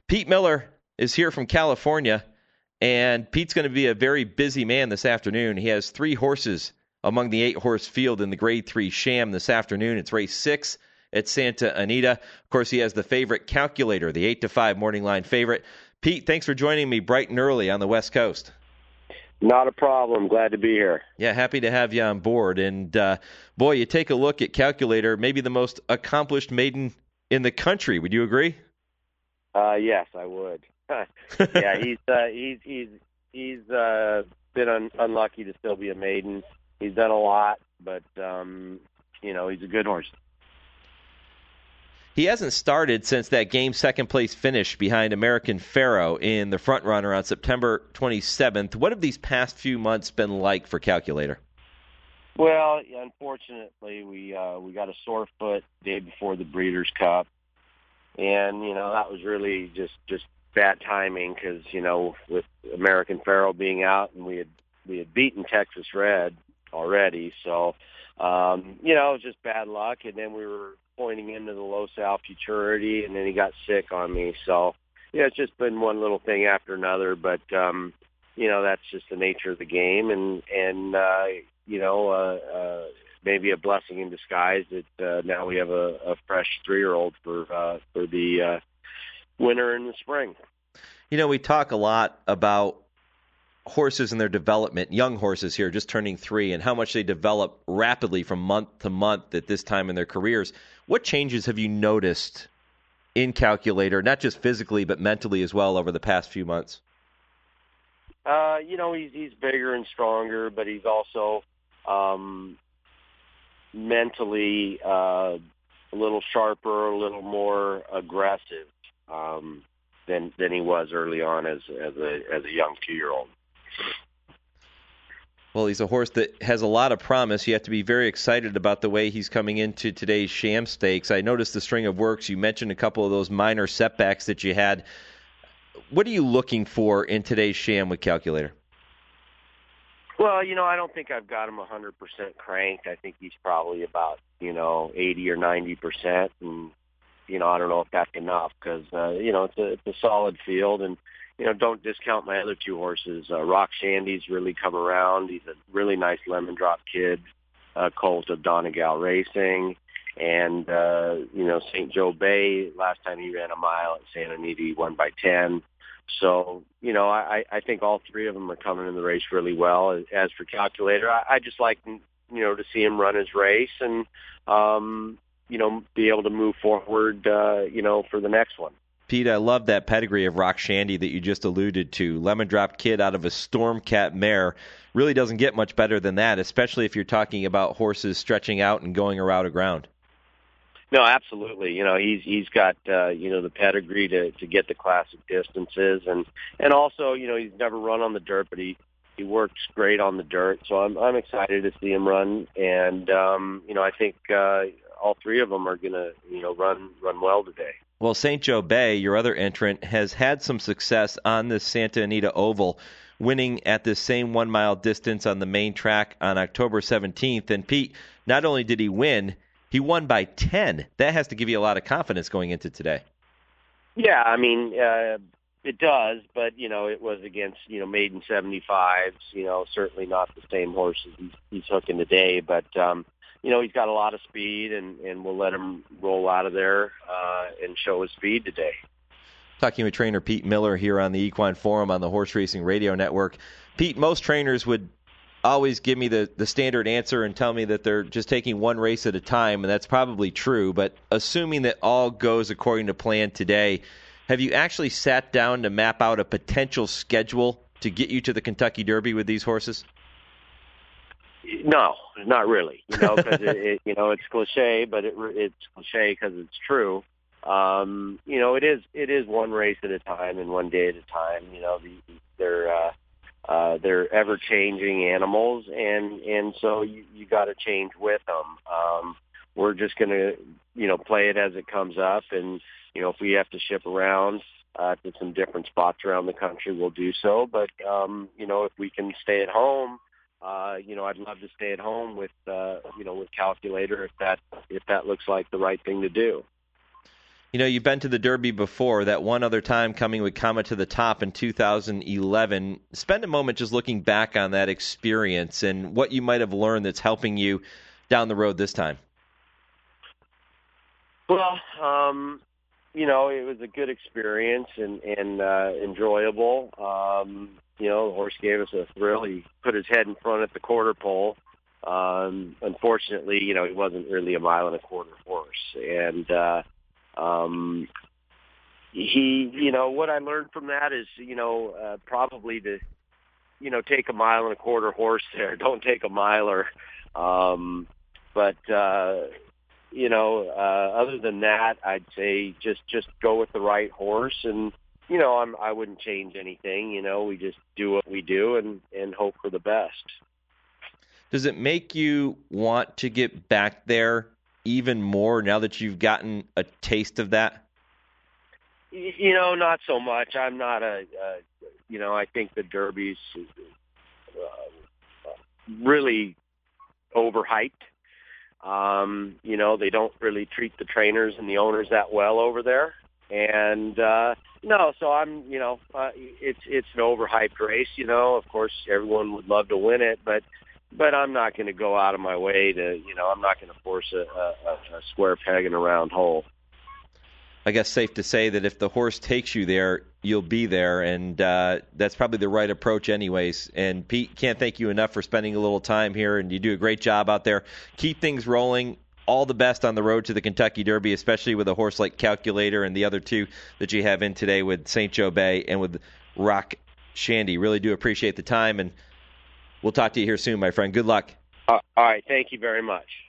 Pete Miller is here from California, and Pete's going to be a very busy man this afternoon. He has 3 horses among the 8-horse field in the Grade 3 Sham this afternoon. It's race 6 at Santa Anita. Of course, he has the favorite Calculator, the 8-5 morning line favorite. Pete, thanks for joining me bright and early on the West Coast. Not a problem. Glad to be here. Yeah, happy to have you on board. And, boy, you take a look at Calculator, maybe the most accomplished maiden in the country. Would you agree? Yes, I would. Yeah, he's been unlucky to still be a maiden. He's done a lot, but he's a good horse. He hasn't started since that game second-place finish behind American Pharoah in the front runner on September 27th. What have these past few months been like for Calculator? Well, unfortunately, we got a sore foot day before the Breeders' Cup, and that was really just bad timing because with American Pharoah being out, and we had beaten Texas Red already, so it was just bad luck. And then we were pointing into the Los Al Futurity, and then he got sick on me. So it's just been one little thing after another. But that's just the nature of the game, and maybe a blessing in disguise that now we have a fresh 3-year-old for the winter and the spring. We talk a lot about horses and their development, young horses here just turning 3, and how much they develop rapidly from month to month at this time in their careers. What changes have you noticed in Calculator, not just physically but mentally as well, over the past few months? He's bigger and stronger, but he's also mentally a little sharper, a little more aggressive than he was early on as a young 2-year-old. Well, he's a horse that has a lot of promise. You have to be very excited about the way he's coming into today's Sham Stakes. I noticed the string of works. You mentioned a couple of those minor setbacks that you had. What are you looking for in today's Sham with Calculator? Well, I don't think I've got him 100% cranked. I think he's probably about, 80 or 90%. And, I don't know if that's enough because, it's a solid field. And, don't discount my other 2 horses. Rock Shandy's really come around. He's a really nice lemon drop kid, colt of Donegal Racing. And, St. Joe Bay, last time he ran a mile at Santa Anita, he won by 10. So, I think all 3 of them are coming in the race really well. As for Calculator, I just like, to see him run his race and, be able to move forward, for the next one. Pete, I love that pedigree of Rock Shandy that you just alluded to. Lemon Drop Kid out of a Stormcat mare. Really doesn't get much better than that, especially if you're talking about horses stretching out and going a route of ground. No, absolutely. He's got the pedigree to get the classic distances, and also he's never run on the dirt, but he works great on the dirt. So I'm excited to see him run, and I think all 3 of them are going to run well today. Well, St. Joe Bay, your other entrant, has had some success on the Santa Anita Oval, winning at the same 1-mile distance on the main track on October 17th. And Pete, not only did he win, he won by 10. That has to give you a lot of confidence going into today. Yeah, I mean, it does, but, it was against, maiden 75s, certainly not the same horses he's hooking today, but, he's got a lot of speed, and we'll let him roll out of there and show his speed today. Talking with trainer Pete Miller here on the Equine Forum on the Horse Racing Radio Network. Pete, most trainers would always give me the standard answer and tell me that they're just taking one race at a time, and that's probably true. But assuming that all goes according to plan today, have you actually sat down to map out a potential schedule to get you to the Kentucky Derby with these horses? No, not really. Because it's cliche, but it's cliche because it's true. It is one race at a time and one day at a time. They're ever-changing animals, and so you got to change with them. We're just going to, play it as it comes up, and if we have to ship around to some different spots around the country, we'll do so. But if we can stay at home, I'd love to stay at home with Calculator if that looks like the right thing to do. You know, you've been to the Derby before, that one other time coming with Comet to the Top in 2011. Spend a moment just looking back on that experience and what you might have learned that's helping you down the road this time. Well, you know, it was a good experience and enjoyable. You know, the horse gave us a thrill. He put his head in front at the quarter pole. Unfortunately, you know, he wasn't really a mile and a quarter horse. And he, you know, what I learned from that is, you know, probably to, you know, take a mile and a quarter horse there. Don't take a miler. But you know, other than that, I'd say just go with the right horse, and you know, I wouldn't change anything. You know, we just do what we do and hope for the best. Does it make you want to get back there even more now that you've gotten a taste of that? You know, not so much. I'm not you know, I think the Derby's really overhyped. You know, they don't really treat the trainers and the owners that well over there. And, no, so I'm, you know, it's an overhyped race, you know, of course everyone would love to win it, but I'm not going to go out of my way to, you know, I'm not going to force a square peg in a round hole. I guess safe to say that if the horse takes you there, you'll be there, and that's probably the right approach anyways. And Pete, can't thank you enough for spending a little time here, and you do a great job out there. Keep things rolling. All the best on the road to the Kentucky Derby, especially with a horse like Calculator and the other two that you have in today with St. Joe Bay and with Rock Shandy. Really do appreciate the time, and we'll talk to you here soon, my friend. Good luck. All right. Thank you very much.